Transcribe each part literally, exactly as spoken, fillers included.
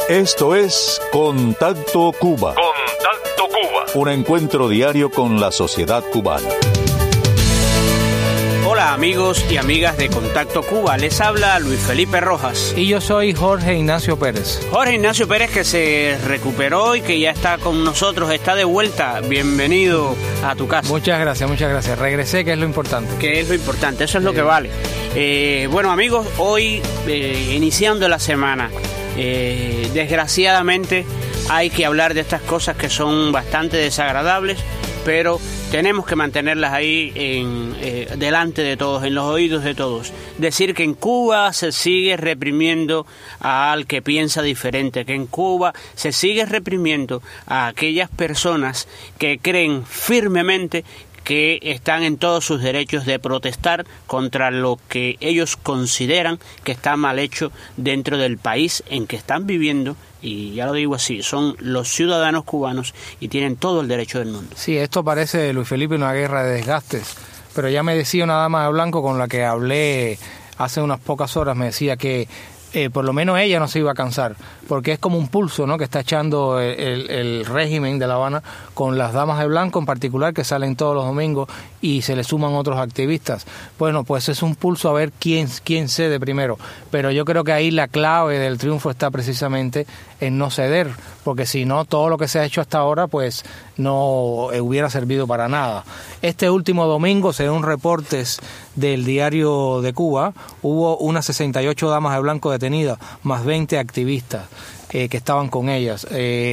Esto es Contacto Cuba. Contacto Cuba. Un encuentro diario con la sociedad cubana. Hola amigos y amigas de Contacto Cuba, les habla Luis Felipe Rojas. Y yo soy Jorge Ignacio Pérez. Jorge Ignacio Pérez, que se recuperó y que ya está con nosotros, está de vuelta. Bienvenido a tu casa. Muchas gracias, muchas gracias. Regresé, que es lo importante. Que es lo importante, eso es lo que vale. Eh, bueno amigos, hoy eh, iniciando la semana, eh, desgraciadamente hay que hablar de estas cosas que son bastante desagradables, pero tenemos que mantenerlas ahí en, eh, delante de todos, en los oídos de todos. Decir que en Cuba se sigue reprimiendo al que piensa diferente, que en Cuba se sigue reprimiendo a aquellas personas que creen firmemente que están en todos sus derechos de protestar contra lo que ellos consideran que está mal hecho dentro del país en que están viviendo. Y ya lo digo así, son los ciudadanos cubanos y tienen todo el derecho del mundo. Sí, esto parece, Luis Felipe, una guerra de desgastes, pero ya me decía una dama de blanco con la que hablé hace unas pocas horas, me decía que eh, por lo menos ella no se iba a cansar, porque es como un pulso, ¿no?, que está echando el, el, el régimen de La Habana con las damas de blanco en particular, que salen todos los domingos y se le suman otros activistas. Bueno, pues es un pulso a ver quién, quién cede primero, pero yo creo que ahí la clave del triunfo está precisamente en no ceder, porque si no, todo lo que se ha hecho hasta ahora pues no hubiera servido para nada. Este último domingo, según reportes del Diario de Cuba, hubo unas sesenta y ocho damas de blanco detenidas, más veinte activistas eh, que estaban con ellas.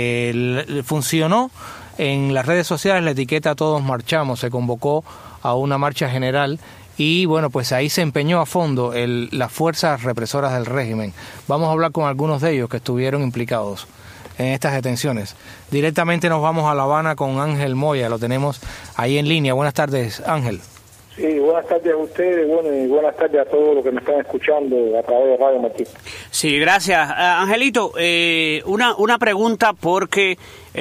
Eh, funcionó en las redes sociales la etiqueta Todos Marchamos, se convocó a una marcha general y bueno, pues ahí se empeñó a fondo el, las fuerzas represoras del régimen. Vamos a hablar con algunos de ellos que estuvieron implicados en estas detenciones. Directamente nos vamos a La Habana con Ángel Moya, lo tenemos ahí en línea. Buenas tardes, Ángel. Sí, buenas tardes a ustedes, bueno, y buenas tardes a todos los que me están escuchando a través de Radio Martín. Sí, gracias. Uh, Angelito, eh, una, una pregunta porque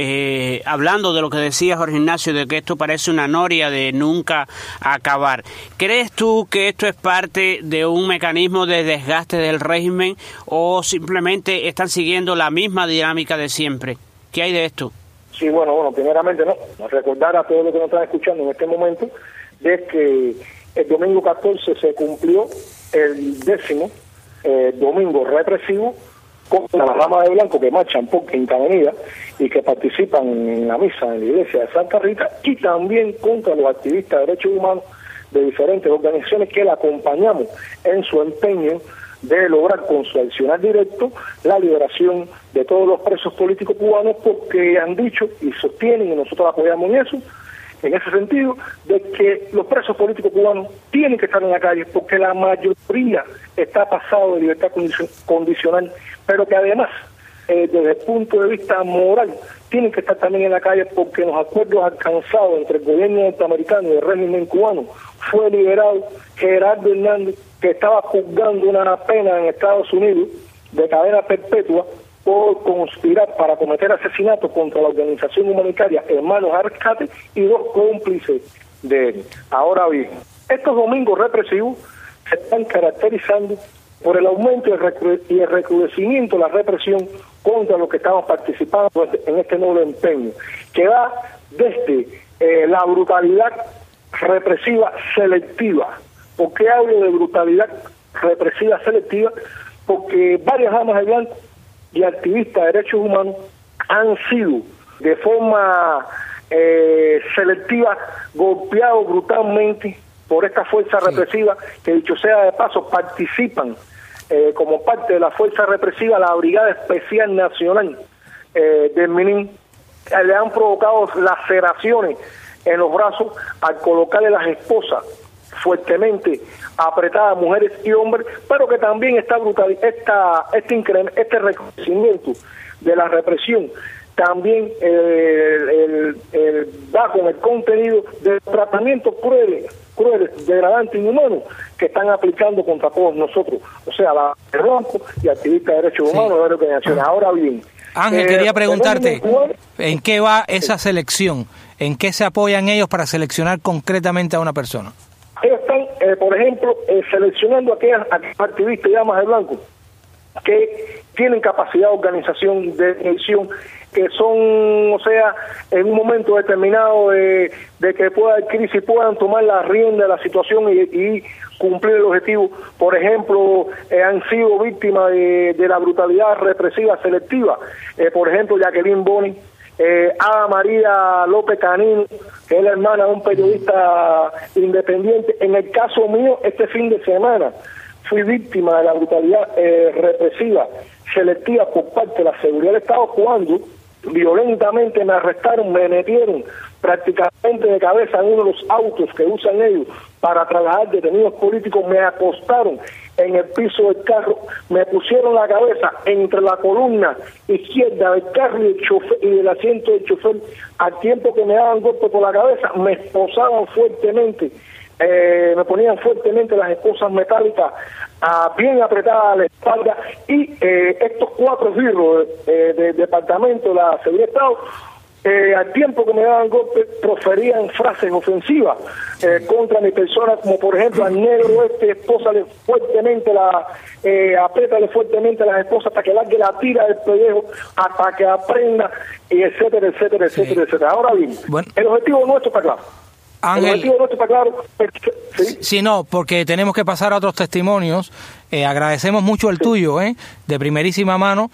eh, hablando de lo que decía Jorge Ignacio, de que esto parece una noria de nunca acabar, ¿crees tú que esto es parte de un mecanismo de desgaste del régimen o simplemente están siguiendo la misma dinámica de siempre? ¿Qué hay de esto? Sí, bueno, bueno, primeramente no, recordar a todos los que nos están escuchando en este momento de que el domingo catorce se cumplió el décimo eh, domingo represivo contra las damas de blanco que marchan por Quinta Avenida y que participan en la misa en la iglesia de Santa Rita, y también contra los activistas de derechos humanos de diferentes organizaciones que la acompañamos en su empeño de lograr con su accionar directo la liberación de todos los presos políticos cubanos, porque han dicho y sostienen, y nosotros apoyamos en eso, en ese sentido, de que los presos políticos cubanos tienen que estar en la calle porque la mayoría está pasado de libertad condicional, pero que además, eh, desde el punto de vista moral, tienen que estar también en la calle porque en los acuerdos alcanzados entre el gobierno norteamericano y el régimen cubano fue liberado Gerardo Hernández, que estaba juzgando una pena en Estados Unidos de cadena perpetua por conspirar para cometer asesinatos contra la organización humanitaria Hermanos al Rescate y dos cómplices de él. Ahora bien, estos domingos represivos se están caracterizando por el aumento y el recrudecimiento de la represión contra los que estamos participando en este nuevo empeño, que va desde eh, la brutalidad represiva selectiva. ¿Por qué hablo de brutalidad represiva selectiva? Porque varias damas de blanco y activistas de derechos humanos han sido de forma eh, selectiva golpeados brutalmente por esta fuerza sí. represiva, que dicho sea de paso participan eh, como parte de la fuerza represiva la Brigada Especial Nacional eh, del Minin. Eh, le han provocado laceraciones en los brazos al colocarle las esposas fuertemente apretadas, mujeres y hombres, pero que también está brutal, esta, este incremento, este reconocimiento de la represión también eh, el, el, va con el contenido de tratamientos crueles, crueles, degradantes, inhumanos que están aplicando contra todos nosotros, o sea, la blanco y activistas de derechos humanos, sí. de organizaciones. Ahora bien, Ángel, eh, quería preguntarte, cubano, ¿en qué va esa sí. selección? ¿En qué se apoyan ellos para seleccionar concretamente a una persona? Ellos están, eh, por ejemplo, eh, seleccionando a aquellas activistas y damas de blanco que tienen capacidad de organización, de decisión, que son, o sea, en un momento determinado de, de que pueda haber crisis, puedan tomar la rienda de la situación y, y cumplir el objetivo. Por ejemplo, eh, han sido víctimas de, de la brutalidad represiva selectiva. Eh, por ejemplo, Jacqueline Boni, eh, Ada María López Canino, que es la hermana de un periodista independiente. En el caso mío, este fin de semana, fui víctima de la brutalidad eh, represiva selectiva por parte de la seguridad del Estado cuando violentamente me arrestaron, me metieron prácticamente de cabeza en uno de los autos que usan ellos para trasladar detenidos políticos, me acostaron en el piso del carro, me pusieron la cabeza entre la columna izquierda del carro y, el chofer, y el asiento del chofer, al tiempo que me daban golpe por la cabeza, me esposaban fuertemente, eh, me ponían fuertemente las esposas metálicas uh, bien apretadas a la espalda y eh, estos cuatro birros eh, del Departamento de la Seguridad del Estado, Eh, al tiempo que me daban golpes, proferían frases ofensivas eh, contra mi persona, como por ejemplo al negro este, espósale fuertemente la, eh, apriétale fuertemente a las esposas hasta que largue la tira del pellejo, hasta que aprenda, y etcétera, etcétera, sí. etcétera, etcétera. Ahora bien, bueno, el objetivo nuestro está claro. Ángel, el objetivo nuestro está claro. ¿Sí? sí, no, porque tenemos que pasar a otros testimonios. Eh, agradecemos mucho el sí. tuyo, eh, de primerísima mano,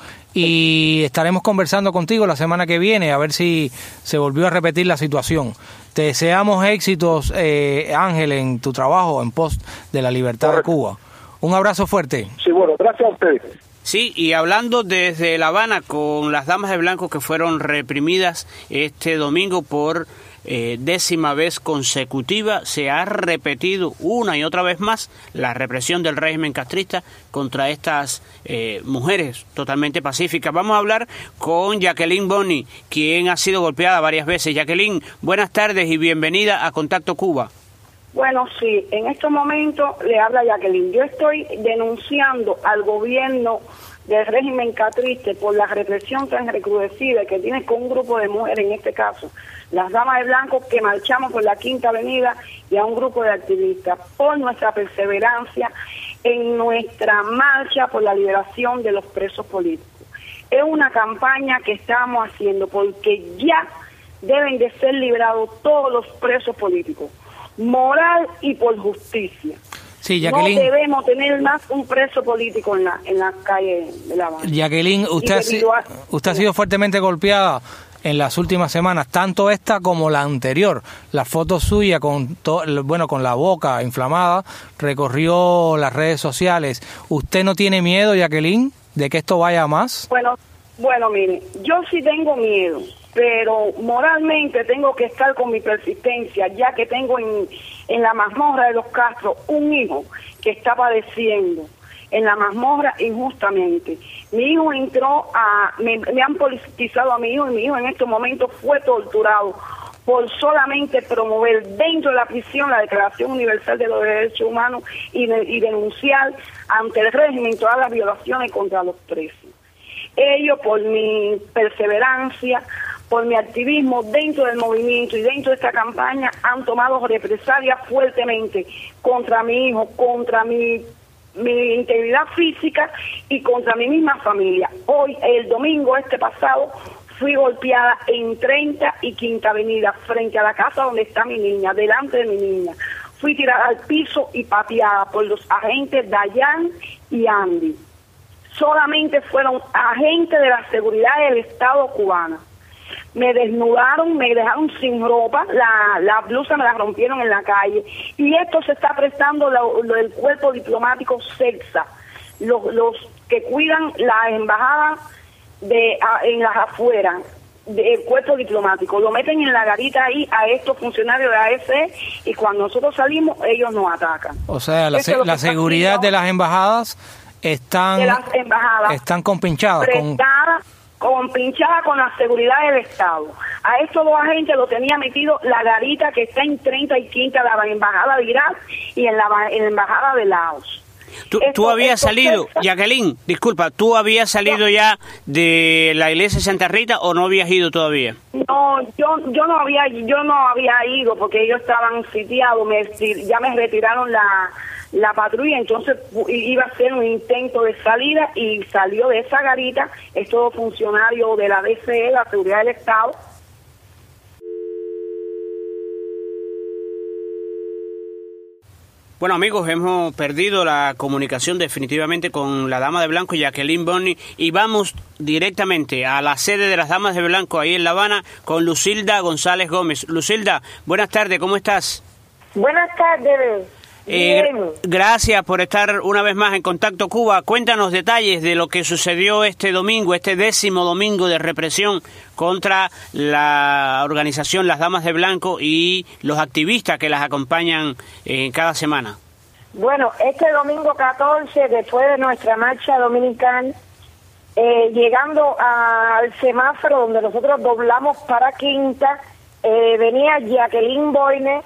y estaremos conversando contigo la semana que viene a ver si se volvió a repetir la situación. Te deseamos éxitos, eh, Ángel, en tu trabajo en pos de la libertad Correcto. de Cuba. Un abrazo fuerte. Sí, bueno, gracias a ustedes. Sí, y hablando desde La Habana con las damas de blanco que fueron reprimidas este domingo por eh, décima vez consecutiva, se ha repetido una y otra vez más la represión del régimen castrista contra estas eh, mujeres totalmente pacíficas. Vamos a hablar con Jacqueline Boni, quien ha sido golpeada varias veces. Jacqueline, buenas tardes y bienvenida a Contacto Cuba. Bueno, sí, en estos momentos le habla Jacqueline. Yo estoy denunciando al gobierno del régimen castrista por la represión tan recrudecida que tiene con un grupo de mujeres, en este caso, las damas de blanco, que marchamos por la Quinta Avenida, y a un grupo de activistas por nuestra perseverancia en nuestra marcha por la liberación de los presos políticos. Es una campaña que estamos haciendo porque ya deben de ser liberados todos los presos políticos, moral y por justicia. Sí, Jacqueline, no debemos tener más un preso político en la en la calle de La Habana. Jacqueline, usted, ha, si, usted ha sido fuertemente golpeada en las últimas semanas, tanto esta como la anterior. La foto suya con to, bueno con la boca inflamada recorrió las redes sociales. ¿Usted no tiene miedo, Jacqueline, de que esto vaya a más? Bueno, bueno, mire, yo sí tengo miedo, pero moralmente tengo que estar con mi persistencia, ya que tengo en, en la mazmorra de los Castro un hijo que está padeciendo en la mazmorra injustamente. Mi hijo entró a... Me, me han politizado a mi hijo, y mi hijo en estos momentos fue torturado por solamente promover dentro de la prisión la Declaración Universal de los Derechos Humanos y, de, y denunciar ante el régimen todas las violaciones contra los presos. Ellos, por mi perseverancia, por mi activismo dentro del movimiento y dentro de esta campaña, han tomado represalias fuertemente contra mi hijo, contra mi, mi integridad física y contra mi misma familia. Hoy, el domingo este pasado, fui golpeada en treinta y Quinta Avenida, frente a la casa donde está mi niña, delante de mi niña. Fui tirada al piso y pateada por los agentes Dayan y Andy. Solamente fueron agentes de la seguridad del Estado cubana. Me desnudaron, me dejaron sin ropa, la, la blusa me la rompieron en la calle. Y esto se está prestando lo, lo del cuerpo diplomático SEXA, los, los que cuidan las embajadas de, a, en las afueras del cuerpo diplomático. Lo meten en la garita ahí a estos funcionarios de A S E y cuando nosotros salimos ellos nos atacan. O sea, la, se, la seguridad de las embajadas están, de las embajadas están compinchadas. Prestada, con... compinchada con la seguridad del Estado. A estos dos agentes lo tenía metido la garita que está en treinta y Quinta, la embajada de Irak y en la, en la embajada de Laos. Tú, esto, tú habías salido, es... Jacqueline, disculpa, ¿tú habías salido no. ya de la iglesia de Santa Rita o no habías ido todavía? No, yo yo no había yo no había ido porque ellos estaban sitiados, me, ya me retiraron la la patrulla, entonces iba a ser un intento de salida y salió de esa garita estos funcionarios de la D C E, la Seguridad del Estado. Bueno, amigos, hemos perdido la comunicación definitivamente con la Dama de Blanco, Jacqueline Boni, y vamos directamente a la sede de las Damas de Blanco, ahí en La Habana, con Lucilda González Gómez. Lucilda, buenas tardes, ¿cómo estás? Buenas tardes. Eh, gracias por estar una vez más en Contacto Cuba. Cuéntanos detalles de lo que sucedió este domingo, este décimo domingo de represión contra la organización Las Damas de Blanco y los activistas que las acompañan eh, cada semana. Bueno, este domingo catorce, después de nuestra marcha dominical, eh, llegando al semáforo donde nosotros doblamos para Quinta, eh, venía Jacqueline Boyne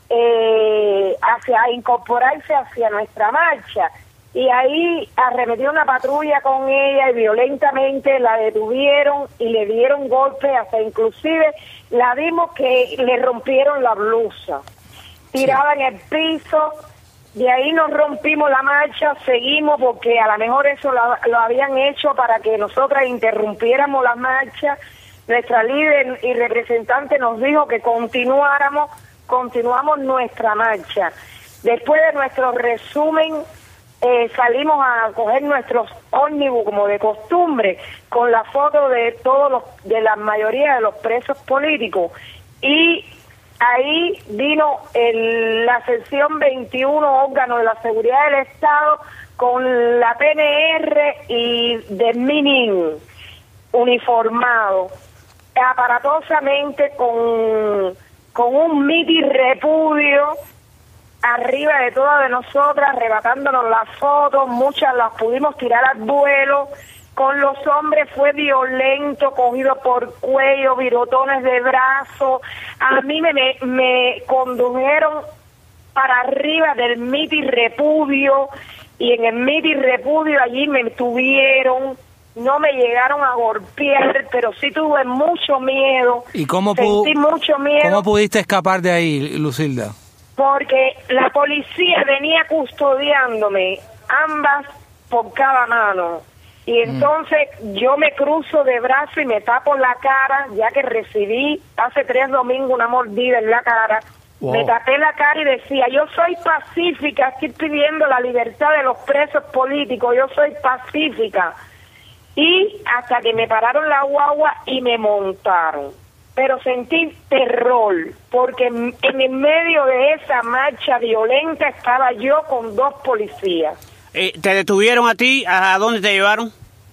eh, hacia a incorporarse hacia nuestra marcha, y ahí arremetió una patrulla con ella y violentamente la detuvieron y le dieron golpes, hasta inclusive la vimos que le rompieron la blusa, tirada en el piso. De ahí nos rompimos la marcha, seguimos porque a lo mejor eso lo, lo habían hecho para que nosotras interrumpiéramos la marcha. Nuestra líder y representante nos dijo que continuáramos, continuamos nuestra marcha. Después de nuestro resumen, eh, salimos a coger nuestros ómnibus como de costumbre, con la foto de todos los, de la mayoría de los presos políticos, y ahí vino el, la sección veintiuno, órgano de la seguridad del Estado, con la P N R y de Minin uniformado, aparatosamente con, con un mitin repudio arriba de todas de nosotras, arrebatándonos las fotos, muchas las pudimos tirar al vuelo. Con los hombres fue violento, cogido por cuello, virotones de brazo. A mí me, me, me condujeron para arriba del mitin repudio, y en el mitin repudio allí me tuvieron, no me llegaron a golpear, pero sí tuve mucho miedo. ¿Y cómo, sentí mucho miedo. ¿Cómo pudiste escapar de ahí, Lucilda? Porque la policía venía custodiándome, ambas por cada mano. Y entonces mm. yo me cruzo de brazo y me tapo la cara, ya que recibí hace tres domingos una mordida en la cara. Wow. Me tapé la cara y decía, yo soy pacífica, estoy pidiendo la libertad de los presos políticos, yo soy pacífica. Y hasta que me pararon la guagua y me montaron. Pero sentí terror, porque en el medio de esa marcha violenta estaba yo con dos policías. Eh, ¿Te detuvieron a ti? ¿A dónde te llevaron?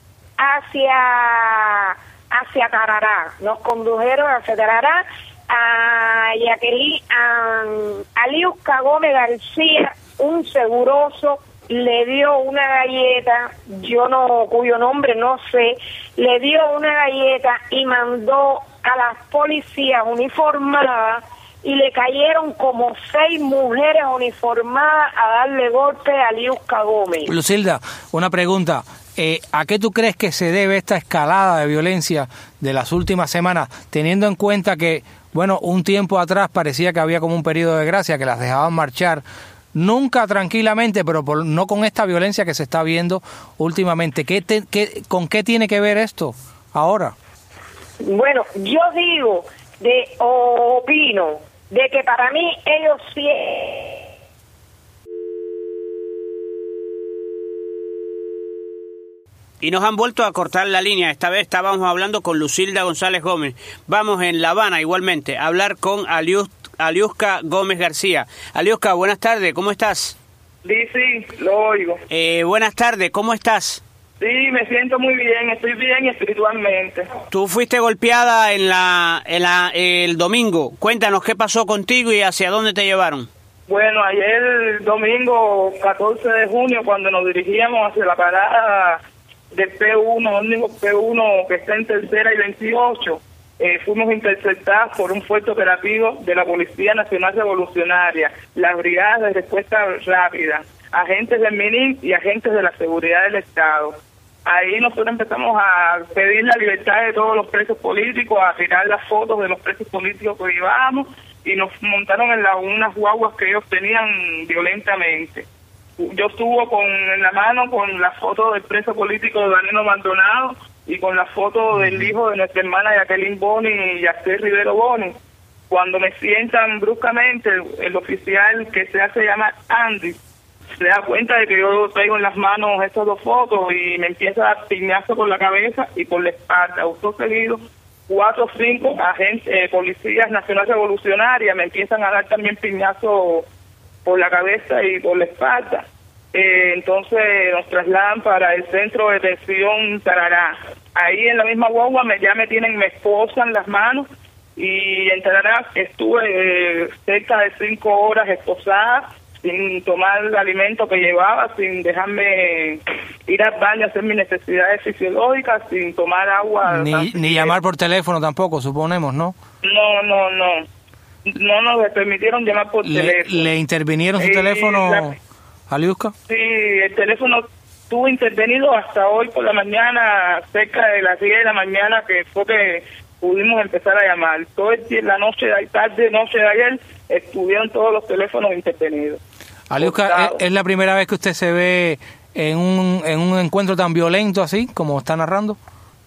Hacia hacia Tarará. Nos condujeron hacia Tarará, a Jacqueline, a Aliusca Gómez García, un seguroso, le dio una galleta, yo no, cuyo nombre no sé, le dio una galleta y mandó a las policías uniformadas, y le cayeron como seis mujeres uniformadas a darle golpe a Aliusca Gómez. Lucilda, una pregunta. Eh, ¿A qué tú crees que se debe esta escalada de violencia de las últimas semanas, teniendo en cuenta que, bueno, un tiempo atrás parecía que había como un periodo de gracia, que las dejaban marchar, nunca tranquilamente, pero por, no con esta violencia que se está viendo últimamente? ¿Qué te, qué, ¿Con qué tiene que ver esto ahora? Bueno, yo digo, de o opino, de que para mí ellos sí... Y nos han vuelto a cortar la línea. Esta vez estábamos hablando con Lucilda González Gómez. Vamos en La Habana igualmente a hablar con Alius, Aliusca Gómez García. Aliusca, buenas tardes, ¿cómo estás? Sí, sí, lo oigo. Eh, buenas tardes, ¿cómo estás? Sí, me siento muy bien, estoy bien espiritualmente. Tú fuiste golpeada en la, en la el domingo. Cuéntanos qué pasó contigo y hacia dónde te llevaron. Bueno, ayer domingo catorce de junio, cuando nos dirigíamos hacia la parada de P uno, ómnibus P uno que está en Tercera y veintiocho, eh, fuimos interceptados por un fuerte operativo de la Policía Nacional Revolucionaria, las brigadas de respuesta rápida, agentes del MININ y agentes de la Seguridad del Estado. Ahí nosotros empezamos a pedir la libertad de todos los presos políticos, a tirar las fotos de los presos políticos que llevábamos, y nos montaron en la, unas guaguas que ellos tenían violentamente. yo estuve con en la mano con la foto del preso político de Danilo Maldonado y con la foto del hijo de nuestra hermana Jacqueline Boni y Yacel Rivero Boni. Cuando me sientan bruscamente, el, el oficial que se hace llamar Andy se da cuenta de que yo traigo en las manos estas dos fotos y me empieza a dar piñazo por la cabeza y por la espalda. Usted seguido, cuatro o cinco agentes, eh, policías nacional revolucionarias me empiezan a dar también piñazo por la cabeza y por la espalda. Eh, entonces nos trasladan para el centro de detención Tarará. Ahí en la misma guagua me, ya me tienen, me esposan las manos y en Tarará estuve eh, cerca de cinco horas esposada, sin tomar el alimento que llevaba, sin dejarme ir al baño a hacer mis necesidades fisiológicas, sin tomar agua. Ni, ni llamar por teléfono tampoco, suponemos, ¿no? No, no, no. No nos permitieron llamar por le, teléfono. ¿Le intervinieron su eh, teléfono, la, Aliuska? Sí, el teléfono estuvo intervenido hasta hoy por la mañana, cerca de las diez de la mañana, que fue que pudimos empezar a llamar. Todo el día, la noche, la tarde, noche de ayer, estuvieron todos los teléfonos intervenidos. Aliuska, ¿es, ¿es la primera vez que usted se ve en un, en un encuentro tan violento así, como está narrando?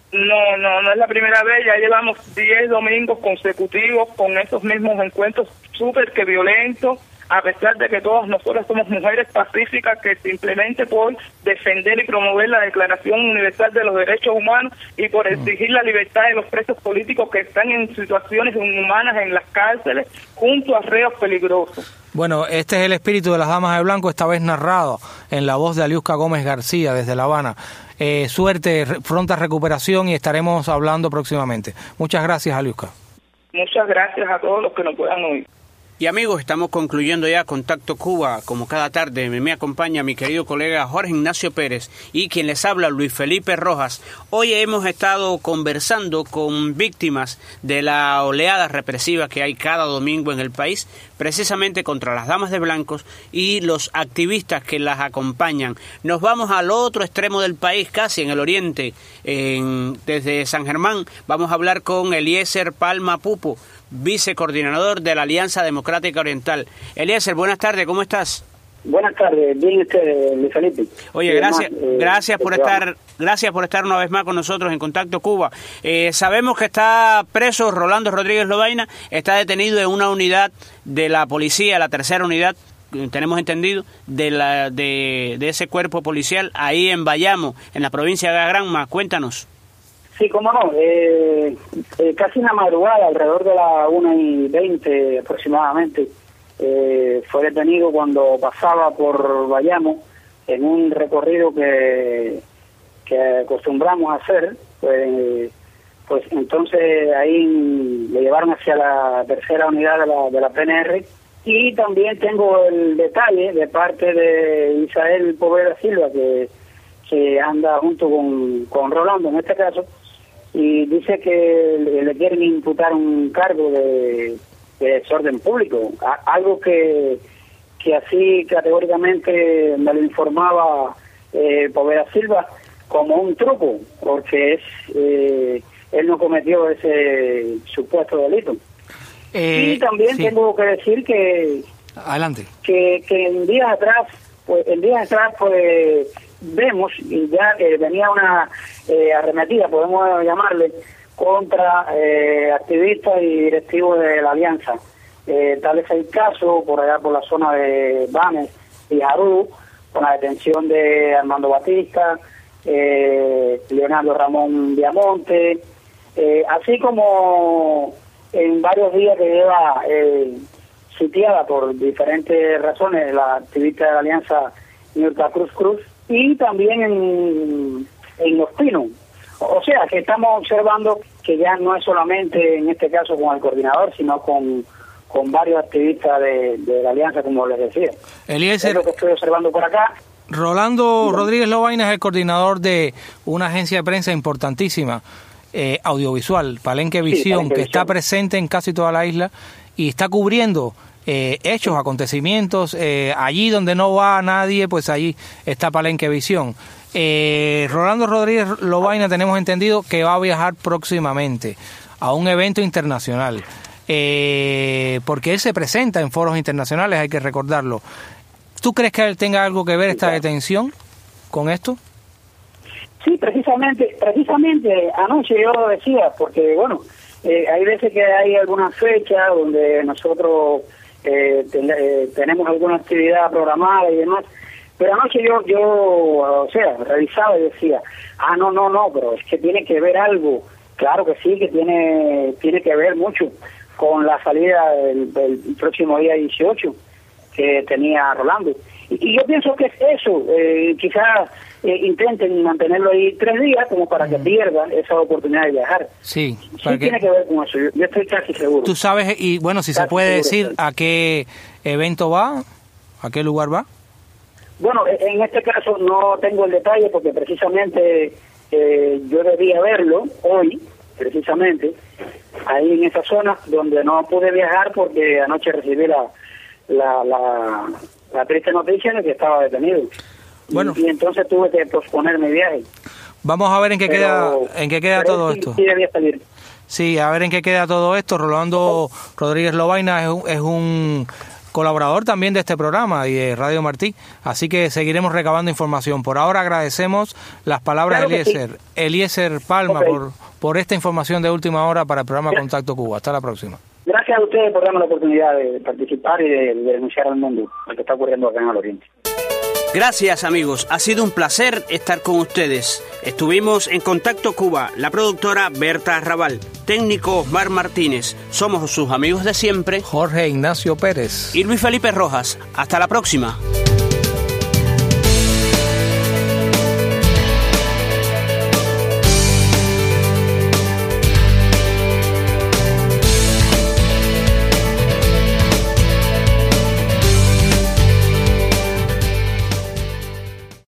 No, no, no es la primera vez. Ya llevamos diez domingos consecutivos con esos mismos encuentros súper que violentos, a pesar de que todas nosotras somos mujeres pacíficas que simplemente por defender y promover la Declaración Universal de los Derechos Humanos y por exigir la libertad de los presos políticos que están en situaciones inhumanas en las cárceles junto a reos peligrosos. Bueno, este es el espíritu de las Damas de Blanco, esta vez narrado en la voz de Aliuska Gómez García desde La Habana. Eh, suerte, pronta recuperación y estaremos hablando próximamente. Muchas gracias, Aliuska. Muchas gracias a todos los que nos puedan oír. Y amigos, estamos concluyendo ya Contacto Cuba. Como cada tarde me, me acompaña mi querido colega Jorge Ignacio Pérez y quien les habla, Luis Felipe Rojas. Hoy hemos estado conversando con víctimas de la oleada represiva que hay cada domingo en el país, precisamente contra las damas de blancos y los activistas que las acompañan. Nos vamos al otro extremo del país, casi en el oriente, en, desde San Germán. Vamos a hablar con Eliezer Palma Pupo, vicecoordinador de la Alianza Democrática Oriental. Eliezer, buenas tardes, ¿cómo estás? Buenas tardes, bien usted, Luis Felipe. Oye, gracias, más, eh, gracias por estar, gracias por estar una vez más con nosotros en Contacto Cuba. Eh, sabemos que está preso Rolando Rodríguez Lobaina, está detenido en una unidad de la policía, la tercera unidad, tenemos entendido, de la de, de ese cuerpo policial ahí en Bayamo, en la provincia de Granma. Cuéntanos. Sí, cómo no, eh, eh, casi una madrugada, alrededor de las una y veinte aproximadamente, eh, fue detenido cuando pasaba por Bayamo en un recorrido que, que acostumbramos a hacer, pues, pues entonces ahí le llevaron hacia la tercera unidad de la, de la P N R, y también tengo el detalle de parte de Isael Poveda Silva, que, que anda junto con, con Rolando en este caso, y dice que le, le quieren imputar un cargo de, de desorden público, a, algo que, que así categóricamente me lo informaba eh, Poveda Silva como un truco, porque es eh, él no cometió ese supuesto delito. Eh, y también sí. Tengo que decir que adelante que, que en días atrás, pues en días atrás pues vemos, y ya eh, venía una eh, arremetida, podemos llamarle, contra eh, activistas y directivos de la Alianza. Eh, tal es el caso por allá por la zona de Banes y Jarú, con la detención de Armando Batista, eh, Leonardo Ramón Viamonte, eh, así como en varios días que lleva eh, sitiada por diferentes razones la activista de la Alianza Nurka Cruz Cruz, y también en, en Los Pinos. O sea, que estamos observando que ya no es solamente en este caso con el coordinador, sino con, con varios activistas de, de la Alianza, como les decía. Eliezer, es lo que estoy observando por acá. Rolando Rodríguez Lobaina es el coordinador de una agencia de prensa importantísima, eh, audiovisual, Palenque Visión, sí, Palenque que Visión. Está presente en casi toda la isla y está cubriendo Eh, hechos, acontecimientos, eh, allí donde no va nadie, pues allí está Palenque Visión. Eh, Rolando Rodríguez Lobaina tenemos entendido que va a viajar próximamente a un evento internacional, eh, porque él se presenta en foros internacionales, hay que recordarlo. ¿Tú crees que él tenga algo que ver esta detención con esto? Sí, precisamente, precisamente anoche yo decía, porque bueno, eh, hay veces que hay algunas fechas donde nosotros eh, ten, eh, tenemos alguna actividad programada y demás, pero anoche yo, yo, o sea, revisaba y decía, ah, no, no, no, pero es que tiene que ver algo, claro que sí, que tiene, tiene que ver mucho con la salida del, del próximo día dieciocho que tenía Rolando. Y, y yo pienso que es eso, eh, quizás eh, intenten mantenerlo ahí tres días como para que pierda esa oportunidad de viajar. Sí, sí que... tiene que ver con eso, yo, yo estoy casi seguro. Tú sabes, y bueno, si casi se puede decir a qué evento va, a qué lugar va. Bueno, en este caso no tengo el detalle porque precisamente eh, yo debía verlo hoy, precisamente, ahí en esa zona donde no pude viajar porque anoche recibí la la, la, la triste noticia de que estaba detenido. Bueno, y, y entonces tuve que posponer mi viaje. Vamos a ver en qué pero, queda en qué queda todo sí, esto. Sí, debía salir. Sí, a ver en qué queda todo esto. Rolando Rodríguez Lobaina es un, es un colaborador también de este programa y de Radio Martí, así que seguiremos recabando información. Por ahora agradecemos las palabras claro de Eliezer, sí. Eliezer Palma okay. por, por esta información de última hora para el programa Gracias. Contacto Cuba. Hasta la próxima. Gracias a ustedes por darme la oportunidad de participar y de, de denunciar al mundo lo que está ocurriendo acá en el Oriente. Gracias amigos, ha sido un placer estar con ustedes. Estuvimos en Contacto Cuba, la productora Berta Arrabal, técnico Osmar Martínez, somos sus amigos de siempre, Jorge Ignacio Pérez y Luis Felipe Rojas. Hasta la próxima.